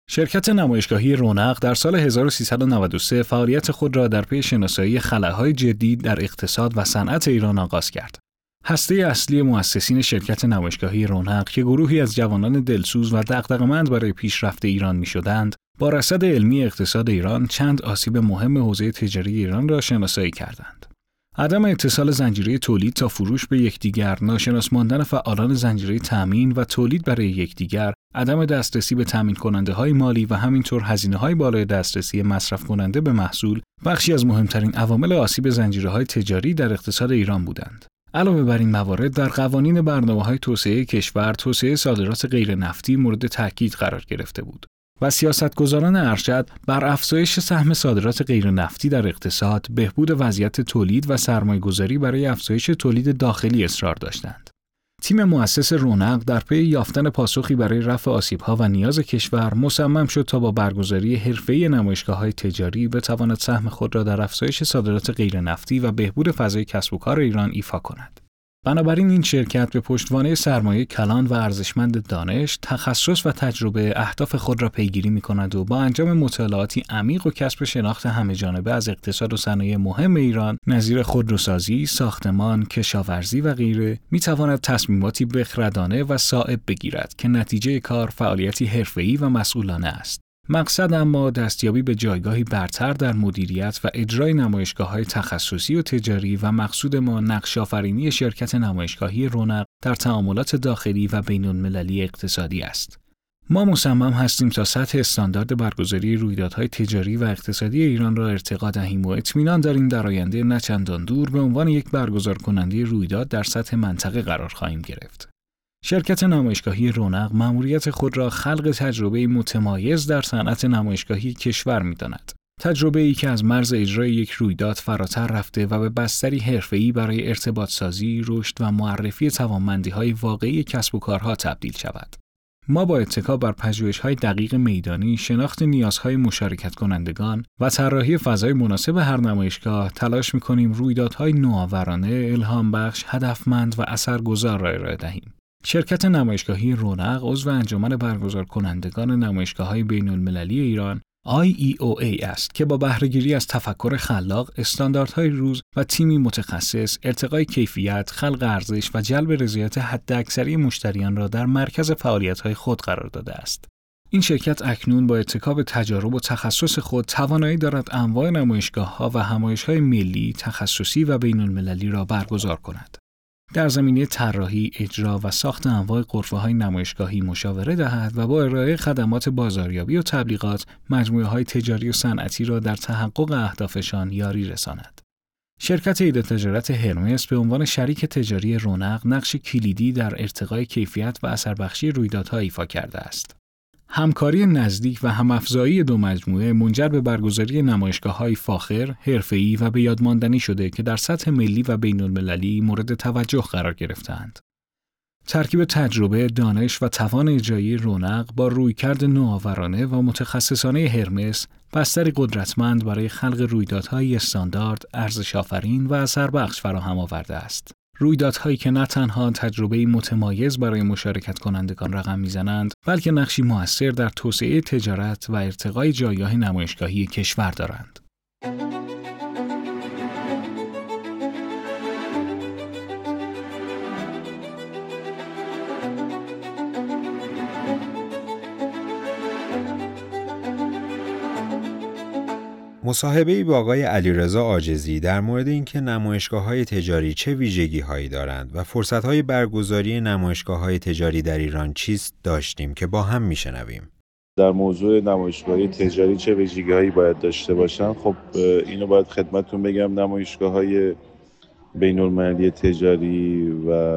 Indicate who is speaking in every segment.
Speaker 1: شرکت نمایشگاهی رونق در سال 1393 فعالیت خود را در پی شناسایی خلاهای جدی در اقتصاد و صنعت ایران آغاز کرد. هسته اصلی مؤسسین شرکت نمایشگاهی رونق که گروهی از جوانان دلسوز و دغدغه‌مند برای پیشرفت ایران می‌شدند، با رصد علمی اقتصاد ایران چند آسیب مهم حوزه تجاری ایران را شناسایی کردند. عدم اتصال زنجیره تولید تا فروش به یکدیگر، ناشناس ماندن فعالان زنجیره تامین و تولید برای یکدیگر، عدم دسترسی به تامین کننده‌های مالی و همینطور هزینه‌های بالای دسترسی مصرف کننده به محصول، بخشی از مهمترین عوامل آسیب زنجیره‌های تجاری در اقتصاد ایران بودند. علاوه بر این موارد، در قوانین برنامه‌های توسعه کشور، توسعه صادرات غیر نفتی مورد تاکید قرار گرفته بود و سیاستگزاران ارشد بر افزایش سهم صادرات غیر نفتی در اقتصاد، بهبود وضعیت تولید و سرمایه‌گذاری برای افزایش تولید داخلی اصرار داشتند. تیم مؤسس رونق در پی یافتن پاسخی برای رفع آسیب‌ها و نیاز کشور مصمم شد تا با برگزاری حرفه‌ای نمایشگاه‌های تجاری بتواند سهم خود را در افزایش صادرات غیر نفتی و بهبود فضای کسب و کار ایران ایفا کند. بنابراین این شرکت به پشتوانه سرمایه کلان و ارزشمند دانش، تخصص و تجربه اهداف خود را پیگیری می‌کند و با انجام مطالعاتی عمیق و کسب شناخت همه‌جانبه از اقتصاد و صنایع مهم ایران، نظیر خودروسازی، ساختمان، کشاورزی و غیره، می‌تواند تصمیماتی بخردانه و صائب بگیرد که نتیجه کار فعالیتی حرفه‌ای و مسئولانه است. مقصد اما دستیابی به جایگاهی برتر در مدیریت و اجرای نمایشگاه‌های تخصصی و تجاری و مقصود ما نقش‌آفرینی شرکت نمایشگاهی رونق در تعاملات داخلی و بین‌المللی اقتصادی است. ما مصمم هستیم تا سطح استاندارد برگزاری رویدادهای تجاری و اقتصادی ایران را ارتقا دهیم و اطمینان داریم در آینده نه چندان دور به عنوان یک برگزار کننده رویداد در سطح منطقه قرار خواهیم گرفت. شرکت نمایشگاهی رونق مأموریت خود را خلق تجربه متمایز در صنعت نمایشگاهی کشور می‌داند. تجربه‌ای که از مرز اجرای یک رویداد فراتر رفته و به بستری حرفه‌ای برای ارتباط سازی، رشد و معرفی توانمندی‌های واقعی کسب و کارها تبدیل شود. ما با اتکا بر پژوهش‌های دقیق میدانی، شناخت نیازهای مشارکت کنندگان و طراحی فضای مناسب هر نمایشگاه تلاش می‌کنیم رویدادهای نوآورانه، الهام بخش، هدفمند و اثرگذار را ارائه دهیم. شرکت نمایشگاهی رونق عضو انجمن برگزار کنندگان نمایشگاه‌های بین‌المللی ایران IEOA است که با بهره‌گیری از تفکر خلاق، استانداردهای روز و تیمی متخصص، ارتقای کیفیت، خلق ارزش و جلب رضایت حداکثری مشتریان را در مرکز فعالیت‌های خود قرار داده است. این شرکت اکنون با اتکا به تجارب و تخصص خود توانایی دارد انواع نمایشگاه‌ها و همایش‌های ملی، تخصصی و بین‌المللی را برگزار کند. در زمینه طراحی، اجرا و ساخت انواع غرفه‌های نمایشگاهی مشاوره دهد و با ارائه خدمات بازاریابی و تبلیغات، مجموعه‌های تجاری و صنعتی را در تحقق اهدافشان یاری رساند. شرکت ایده تجارت هرمس به عنوان شریک تجاری رونق نقش کلیدی در ارتقای کیفیت و اثربخشی رویدادها ایفا کرده است. همکاری نزدیک و هم‌افزایی دو مجموعه منجر به برگزاری نمایشگاه‌های فاخر، حرفه‌ای و به یاد ماندنی شده که در سطح ملی و بین‌المللی مورد توجه قرار گرفته‌اند. ترکیب تجربه، دانش و توان اجرایی رونق با رویکرد نوآورانه و متخصصانه هرمس، بستری قدرتمند برای خلق رویدادهای استاندارد، ارزش‌آفرین و اثربخش فراهم آورده است. رویدادهایی که نه تنها تجربه‌ای متمایز برای مشارکت کنندگان رقم می‌زنند، بلکه نقشی مؤثر در توسعه تجارت و ارتقای جایگاه نمایشگاهی کشور دارند.
Speaker 2: مصاحبه‌ای با آقای علیرضا عاجزی در مورد اینکه نمایشگاه‌های تجاری چه ویژگی‌هایی دارند و فرصت‌های برگزاری نمایشگاه‌های تجاری در ایران چیست داشتیم که با هم می‌شنویم.
Speaker 3: در موضوع نمایشگاه‌های تجاری چه ویژگی‌هایی باید داشته باشن؟ خب اینو باید خدمتتون بگم. نمایشگاه‌های بین‌المللی تجاری و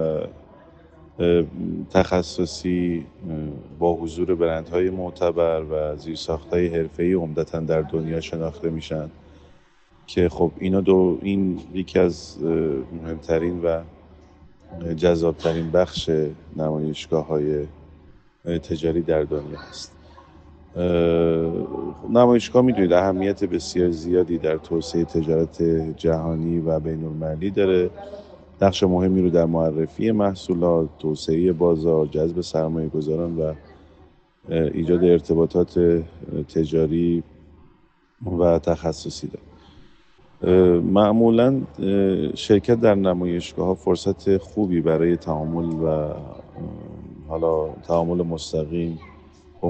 Speaker 3: تخصصی با حضور برندهای معتبر و زیرساخت‌های حرفه‌ای عمدتاً در دنیا شناخته میشن که خب این یکی از مهمترین و جذابترین بخش نمایشگاه‌های تجاری در دنیا است. نمایشگاه میدونید اهمیت بسیار زیادی در توسعه تجارت جهانی و بین‌المللی داره. نقش مهمی رو در معرفی محصولات، توسعه بازار، جذب سرمایه‌گذاران و ایجاد ارتباطات تجاری و تخصصی داره. معمولا شرکت در نمایشگاه‌ها فرصت خوبی برای تعامل و حالا تعامل مستقیم با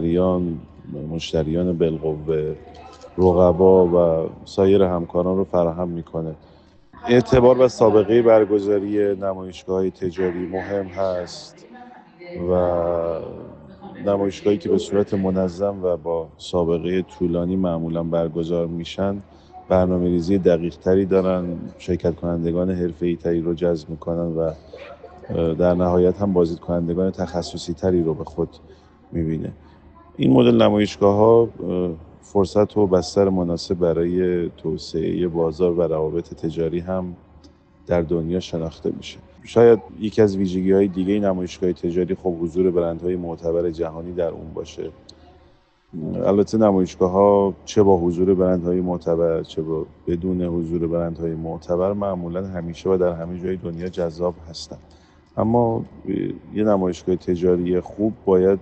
Speaker 3: مشتریان بالقوه، رقبا و سایر همکاران رو فراهم میکنه. اعتبار و سابقه برگزاری نمایشگاه‌های تجاری مهم هست و نمایشگاهی که به صورت منظم و با سابقه طولانی معمولا برگزار میشن برنامه‌ریزی دقیق‌تری دارن، شرکت کنندگان حرفه‌ای تری رو جذب میکنن و در نهایت هم بازدید کنندگان تخصصی تری رو به خود میبینه. این مدل نمایشگاه‌ها فرصت و بستر مناسب برای توسعه بازار و روابط تجاری هم در دنیا شناخته میشه. شاید یکی از ویژگی‌های دیگه نمایشگاه تجاری خب حضور برندهای معتبر جهانی در اون باشه. البته نمایشگاه‌ها چه با حضور برندهای معتبر چه با بدون حضور برندهای معتبر معمولاً همیشه و در همه جای دنیا جذاب هستند. اما یه نمایشگاه تجاری خوب باید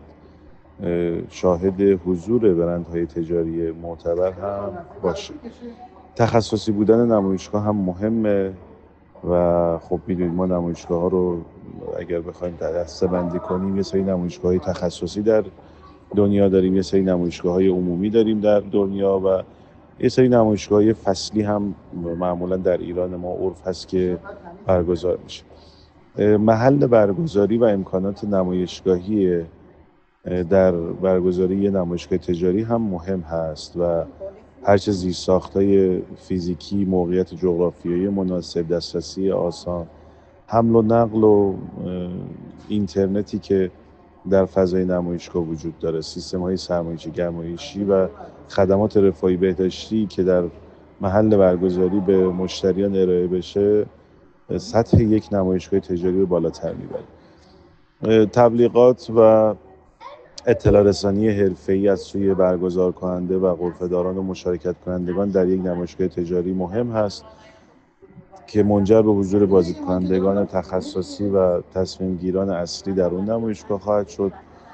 Speaker 3: شاهد حضور برندهای تجاری معتبر هم باشه. تخصصی بودن نمایشگاه هم مهمه و خب میدونید ما نمایشگاه ها رو اگر بخوایم در دسته بندی کنیم یه سری نمایشگاه های تخصصی در دنیا داریم، یه سری نمایشگاه های عمومی داریم در دنیا و یه سری نمایشگاه های فصلی هم معمولا در ایران ما عرف هست که برگزار میشه. محل برگزاری و امکانات نمایشگاهی در برگزاری یه نمایشگاه تجاری هم مهم هست و هرچه زیرساخت‌های فیزیکی، موقعیت جغرافیایی مناسب، دسترسی آسان، حمل و نقل و اینترنتی که در فضای نمایشگاه وجود داره، سیستم‌های سرمایه‌ای گرمایشی و خدمات رفاهی بهداشتی که در محل برگزاری به مشتریان ارائه بشه، سطح یک نمایشگاه تجاری رو بالاتر میبره. تبلیغات و اطلاع رسانی حرفه‌ای از سوی برگزار کننده و غرفه‌داران و مشارکت کنندگان در یک نمایشگاه تجاری مهم هست که منجر به حضور بازدید کنندگان تخصصی و تصمیم گیران اصلی در اون نمایشگاه خواهد شد.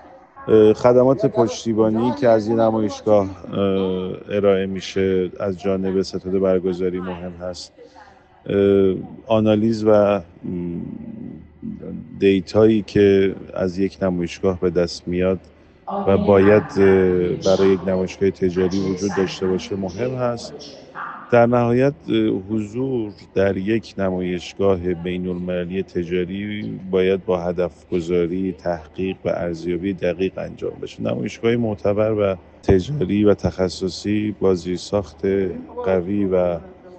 Speaker 3: خدمات پشتیبانی که از این نمایشگاه ارائه میشه از جانب ستاد برگزاری مهم هست. آنالیز و دیتایی که از یک نمایشگاه به دست میاد و باید برای یک نمایشگاه تجاری وجود داشته باشه مهم هست. در نهایت حضور در یک نمایشگاه بین‌المللی تجاری باید با هدف گذاری، تحقیق و ارزیابی دقیق انجام بشه. نمایشگاه معتبر و تجاری و تخصصی با زیرساخت قوی و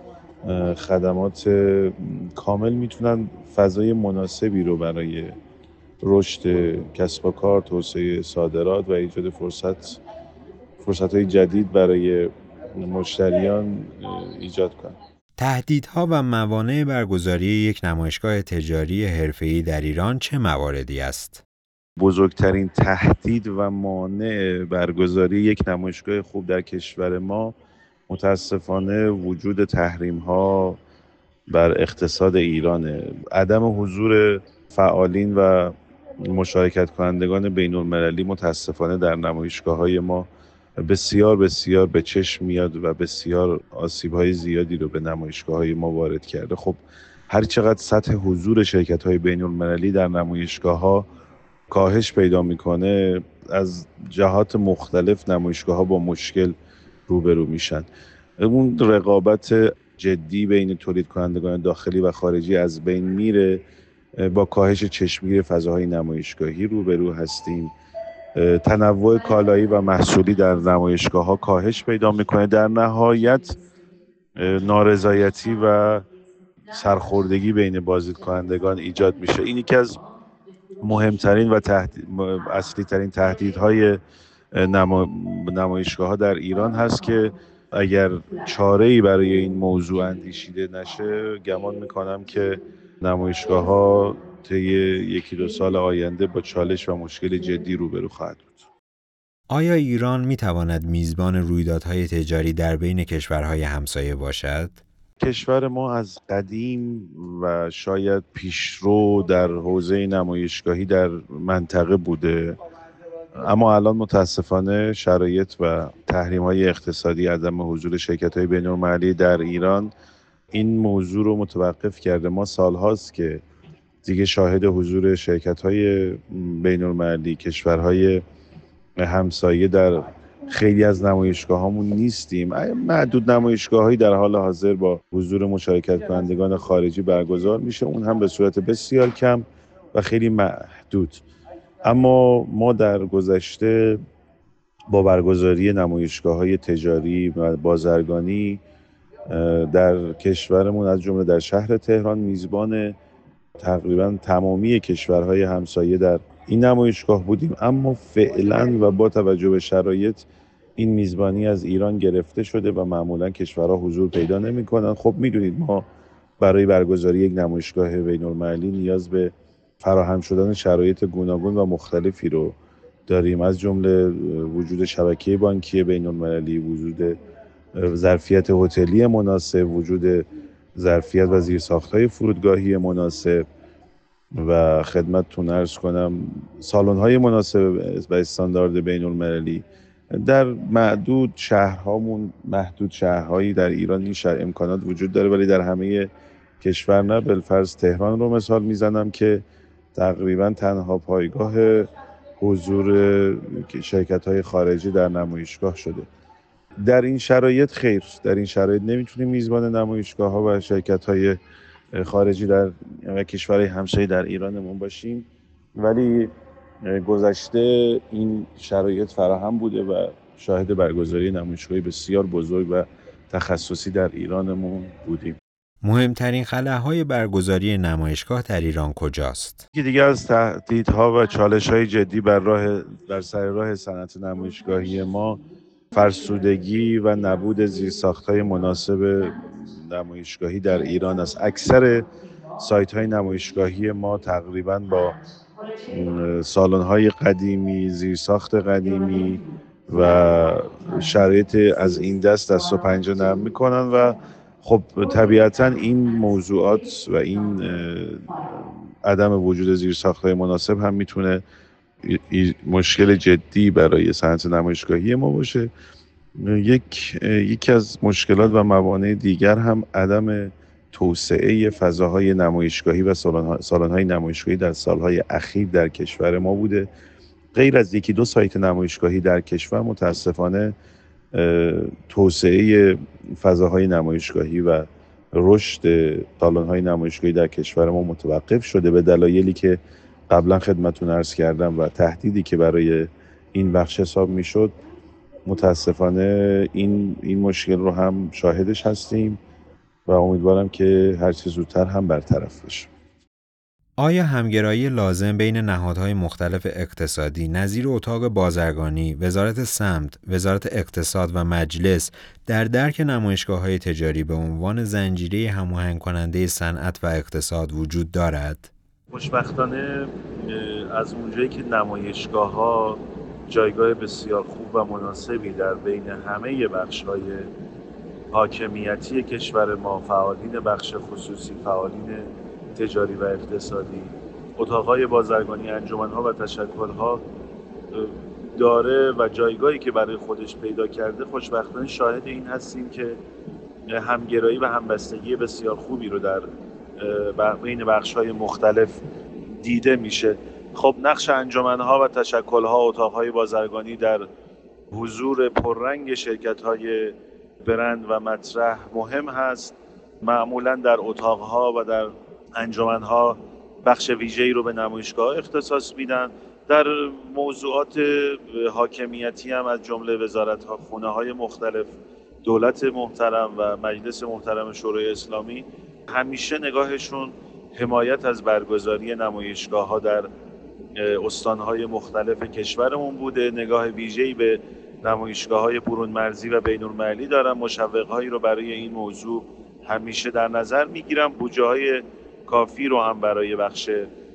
Speaker 3: خدمات کامل میتونن فضای مناسبی رو برای رشد کسب و کار، توسعه صادرات و ایجاد فرصت‌های جدید برای مشتریان ایجاد کنند.
Speaker 2: تهدیدها و موانع برگزاری یک نمایشگاه تجاری حرفه‌ای در ایران چه مواردی است؟
Speaker 3: بزرگترین تهدید و مانع برگزاری یک نمایشگاه خوب در کشور ما متاسفانه وجود تحریم‌ها بر اقتصاد ایرانه. عدم حضور فعالین و مشارکت کنندگان بین‌المللی متاسفانه در نمایشگاه‌های ما بسیار بسیار به چشم میاد و بسیار آسیب‌های زیادی رو به نمایشگاه‌های ما وارد کرده. خب هر چقدر سطح حضور شرکت‌های بین‌المللی در نمایشگاه‌ها کاهش پیدا میکنه، از جهات مختلف نمایشگاه‌ها با مشکل روبرو میشن. اون رقابت جدی بین تولید کنندگان داخلی و خارجی از بین میره، با کاهش چشمگیر فضاهای نمایشگاهی روبرو هستیم. تنوع کالایی و محصولی در نمایشگاه‌ها کاهش پیدا میکنه. در نهایت نارضایتی و سرخوردگی بین بازدید کنندگان ایجاد میشه. این یکی از مهمترین و اصلی ترین تهدیدهای نمایشگاه‌ها در ایران هست که اگر چاره‌ای برای این موضوع اندیشیده نشه، گمان میکنم که نمایشگاه‌ها طی 1-2 سال آینده با چالش و مشکل جدی روبرو خواهد بود.
Speaker 2: آیا ایران میتواند میزبان رویدادهای تجاری در بین کشورهای همسایه باشد؟
Speaker 3: کشور ما از قدیم و شاید پیشرو در حوزه نمایشگاهی در منطقه بوده. اما الان متاسفانه شرایط و تحریم‌های اقتصادی، عدم حضور شرکت‌های بین‌المللی در ایران این موضوع رو متوقف کرده. ما سال‌هاست که دیگه شاهد حضور شرکت‌های بین‌المللی کشورهای همسایه در خیلی از نمایشگاه‌هامون نیستیم. معدود نمایشگاه‌هایی در حال حاضر با حضور مشارکت کنندگان خارجی برگزار میشه، اون هم به صورت بسیار کم و خیلی محدود. اما ما در گذشته با برگزاری نمایشگاه‌های تجاری و بازرگانی در کشورمون از جمله در شهر تهران میزبان تقریبا تمامی کشورهای همسایه در این نمایشگاه بودیم، اما فعلا و با توجه به شرایط این میزبانی از ایران گرفته شده و معمولا کشورها حضور پیدا نمی‌کنن. خب میدونید ما برای برگزاری یک نمایشگاه بین‌المللی نیاز به فراهم شدن شرایط گوناگون و مختلفی رو داریم، از جمله وجود شبکه بانکی بین‌المللی، وجود ظرفیت هتلی مناسب، وجود ظرفیت و زیرساخت‌های فرودگاهی مناسب و خدمتتون عرض کنم سالن‌های مناسب و استاندارد بین‌المللی. در معدود شهرهامون، محدود شهرهایی در ایران این امکانات وجود داره، ولی در همه کشور نه. بالفرض تهران رو مثال میزنم که تقریبا تنها پایگاه حضور شرکت‌های خارجی در نمایشگاه شده. در این شرایط خیر، در این شرایط نمیتونیم میزبان نمایشگاه‌ها و شرکت‌های خارجی در کشورهای همسایه در ایرانمون باشیم، ولی گذشته این شرایط فراهم بوده و شاهد برگزاری نمایشگاهی بسیار بزرگ و تخصصی در ایرانمون بودیم.
Speaker 2: مهمترین خلاهای برگزاری نمایشگاه در ایران کجاست؟
Speaker 3: یکی دیگه از تهدیدها و چالش‌های جدی بر سر راه صنعت نمایشگاهی ما فرسودگی و نبود زیرساخت‌های مناسب نمایشگاهی در ایران است. اکثر سایت‌های نمایشگاهی ما تقریباً با سالن‌های قدیمی، زیرساخت قدیمی و شرایط از این دست و پنجه نرم می‌کنن و خب طبیعتاً این موضوعات و این عدم وجود زیرساخت‌های مناسب هم میتونه مشکل جدی برای صنعت نمایشگاهی ما باشه. یکی از مشکلات و موانع دیگر هم عدم توسعه فضاهای نمایشگاهی و سالن‌های نمایشگاهی در سالهای اخیر در کشور ما بوده. غیر از یکی دو سایت نمایشگاهی در کشور متاسفانه توسعه فضاهای نمایشگاهی و رشد سالن‌های نمایشگاهی در کشور ما متوقف شده به دلایلی که قبلا خدمتتون عرض کردم و تهدیدی که برای این بخش حساب میشد. متاسفانه این مشکل رو هم شاهدش هستیم و امیدوارم که هر چه زودتر هم برطرف بشه.
Speaker 2: آیا همگرایی لازم بین نهادهای مختلف اقتصادی نظیر اتاق بازرگانی، وزارت سمت، وزارت اقتصاد و مجلس در درک نمایشگاه‌های تجاری به عنوان زنجیره هماهنگ کننده صنعت و اقتصاد وجود دارد؟
Speaker 3: خوشبختانه از اونجایی که نمایشگاه‌ها جایگاه بسیار خوب و مناسبی در بین همه بخش‌های حاکمیتی کشور ما، فعالین بخش خصوصی، فعالین تجاری و اقتصادی، اتاق‌های بازرگانی، انجمن‌ها و تشکل‌ها داره و جایگاهی که برای خودش پیدا کرده، خوشبختانه شاهد این هستیم که همگرایی و همبستگی بسیار خوبی رو در بین بخش‌های مختلف دیده میشه. خب نقش انجمن‌ها و تشکل‌ها، اتاق‌های بازرگانی در حضور پررنگ شرکت‌های برند و مطرح مهم هست. معمولاً در اتاق‌ها و در انجمن‌ها بخش ویژه‌ای رو به نمایشگاه اختصاص میدن. در موضوعات حاکمیتی هم از جمله وزارت‌ها، خونه‌های مختلف، دولت محترم و مجلس محترم شورای اسلامی همیشه نگاهشون حمایت از برگزاری نمایشگاه‌ها در استان‌های مختلف کشورمون بوده. نگاه ویژه‌ای به نمایشگاه‌های برون مرزی و بین‌المللی دارن. مشوق‌هایی رو برای این موضوع همیشه در نظر می‌گیرن. بودجه‌های کافی رو هم برای بخش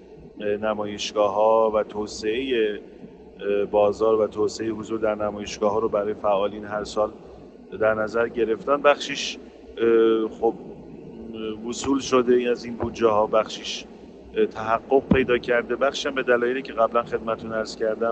Speaker 3: نمایشگاه‌ها و توسعه بازار و توسعه حضور در نمایشگاه‌ها رو برای فعالین هر سال در نظر گرفتن. بخشیش خب وصول شده از این بودجه‌ها، بخشیش تحقق پیدا کرده، بخشم به دلایلی که قبلا خدمتتون عرض کردم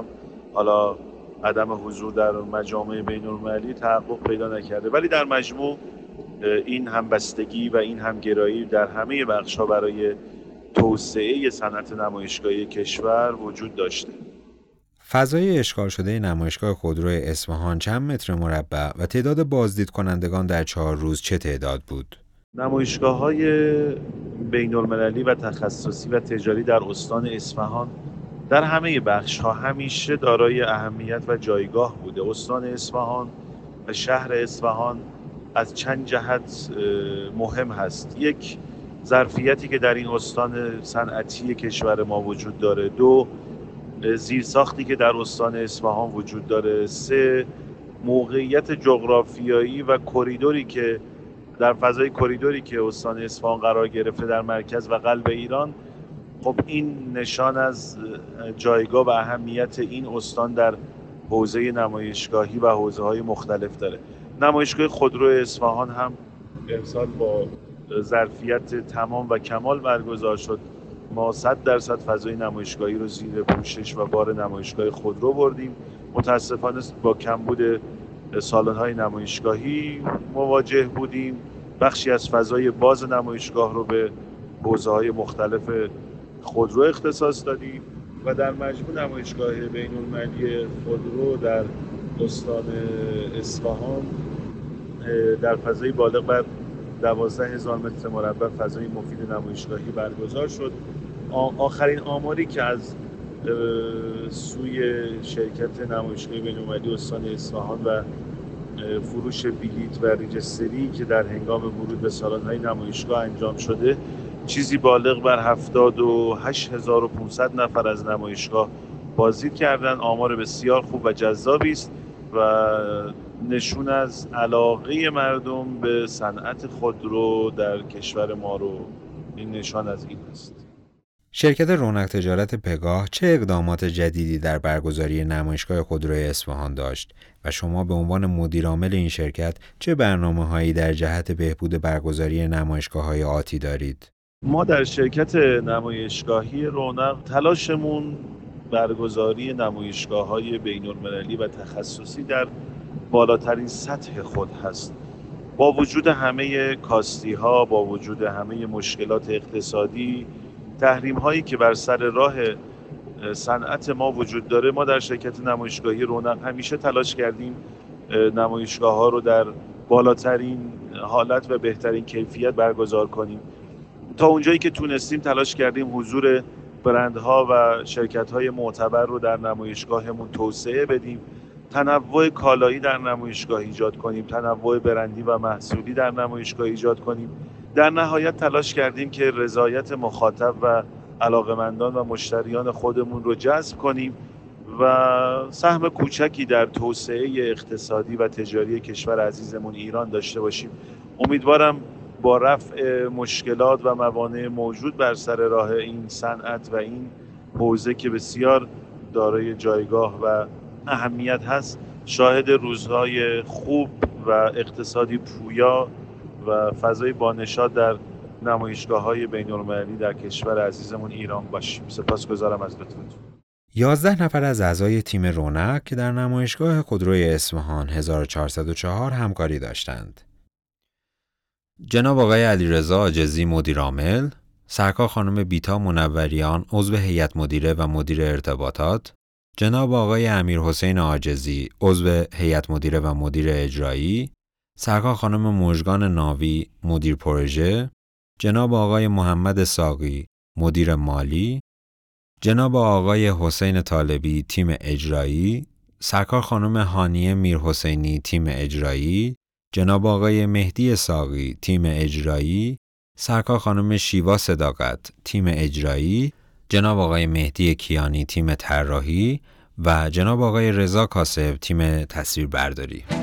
Speaker 3: حالا عدم حضور در مجامع بین‌المللی تحقق پیدا نکرده، ولی در مجموع این همبستگی و این همگرایی در همه بخش‌ها برای توسعه صنعت نمایشگاهی کشور وجود داشته.
Speaker 2: فضای اشغال شده نمایشگاه خودرو اصفهان چند متر مربع و تعداد بازدید کنندگان در 4 روز چه تعداد بود؟
Speaker 3: نمایشگاه‌های بین‌المللی و تخصصی و تجاری در استان اصفهان در همه بخش‌ها همیشه دارای اهمیت و جایگاه بوده. استان اصفهان و شهر اصفهان از چند جهت مهم هست. یک، ظرفیتی که در این استان صنعتی کشور ما وجود داره. 2، زیرساختی که در استان اصفهان وجود داره. 3، موقعیت جغرافیایی و کریدوری که در فضای کریدوری که استان اصفهان قرار گرفته در مرکز و قلب ایران، خب این نشان از جایگاه و اهمیت این استان در حوزه نمایشگاهی و حوزه‌های مختلف داره. نمایشگاه خودرو اصفهان هم امسال با ظرفیت تمام و کمال برگزار شد. ما 100% فضای نمایشگاهی رو زیر پوشش و بار نمایشگاه خودرو بردیم. متاسفانه با کمبود سالن‌های نمایشگاهی مواجه بودیم. بخشی از فضای باز نمایشگاه رو به حوزه‌های مختلف خودرو اختصاص دادیم و در مجموع نمایشگاه بین‌المللی خودرو در استان اصفهان در فضای بالغ بر 12,000 متر مربع فضای مفید نمایشگاهی برگزار شد. آخرین آماری که از سوی شرکت نمایشگاه بین‌المللی استان اصفهان و فروش بلیط و ریجستری که در هنگام ورود به سالن‌های نمایشگاه انجام شده، چیزی بالغ بر 78,500 نفر از نمایشگاه بازدید کردن. آمار بسیار خوب و جذابی است و نشون از علاقه مردم به صنعت خودرو در کشور ما رو این نشان از این است.
Speaker 2: شرکت رونق تجارت پگاه چه اقدامات جدیدی در برگزاری نمایشگاه خودرو اصفهان داشت و شما به عنوان مدیرعامل این شرکت چه برنامه‌هایی در جهت بهبود برگزاری نمایشگاه‌های آتی دارید؟
Speaker 3: ما در شرکت نمایشگاهی رونق تلاشمون برگزاری نمایشگاه‌های بین‌المللی و تخصصی در بالاترین سطح خود هست. با وجود همه کاستی‌ها، با وجود همه مشکلات اقتصادی، تحریم‌هایی که بر سر راه صنعت ما وجود داره، ما در شرکت نمایشگاهی رونق همیشه تلاش کردیم نمایشگاه‌ها رو در بالاترین حالت و بهترین کیفیت برگزار کنیم. تا اونجایی که تونستیم تلاش کردیم حضور برندها و شرکت‌های معتبر رو در نمایشگاهمون توسعه بدیم، تنوع کالایی در نمایشگاه ایجاد کنیم، تنوع برندی و محصولی در نمایشگاه ایجاد کنیم. در نهایت تلاش کردیم که رضایت مخاطب و علاقه‌مندان و مشتریان خودمون رو جذب کنیم و سهم کوچکی در توسعه اقتصادی و تجاری کشور عزیزمون ایران داشته باشیم. امیدوارم با رفع مشکلات و موانع موجود بر سر راه این صنعت و این حوزه که بسیار دارای جایگاه و اهمیت هست، شاهد روزهای خوب و اقتصادی پویا و فضای بانشاد در نمایشگاه‌های بین‌المللی در کشور عزیزمون ایران باشیم. سپاسگزارم از لطفتون.
Speaker 2: 11 نفر از اعضای تیم رونق که در نمایشگاه خودرو اصفهان 1404 همکاری داشتند. جناب آقای علیرضا عاجزی مدیر عامل، سرکار خانم بیتا منوریان عضو هیئت مدیره و مدیر ارتباطات، جناب آقای امیرحسین عاجزی عضو هیئت مدیره و مدیر اجرایی، سرکار خانم مژگان ناوی مدیر پروژه، جناب آقای محمد ساقی مدیر مالی، جناب آقای حسین طالبی تیم اجرایی، سرکار خانم هانیه میرحسینی تیم اجرایی، جناب آقای مهدی ساقی تیم اجرایی، سرکار خانم شیوا صداقت تیم اجرایی، جناب آقای مهدی کیانی تیم طراحی و جناب آقای رضا کاسب تیم تصویربرداری.